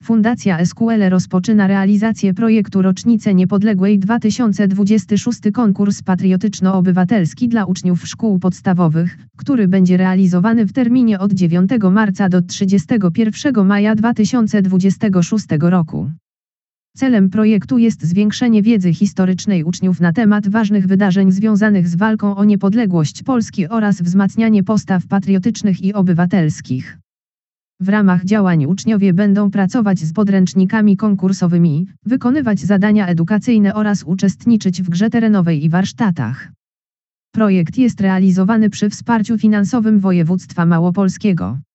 Fundacja SQL rozpoczyna realizację projektu Rocznice Niepodległej 2026 konkurs patriotyczno-obywatelski dla uczniów szkół podstawowych, który będzie realizowany w terminie od 9 marca do 31 maja 2026 roku. Celem projektu jest zwiększenie wiedzy historycznej uczniów na temat ważnych wydarzeń związanych z walką o niepodległość Polski oraz wzmacnianie postaw patriotycznych i obywatelskich. W ramach działań uczniowie będą pracować z podręcznikami konkursowymi, wykonywać zadania edukacyjne oraz uczestniczyć w grze terenowej i warsztatach. Projekt jest realizowany przy wsparciu finansowym województwa małopolskiego.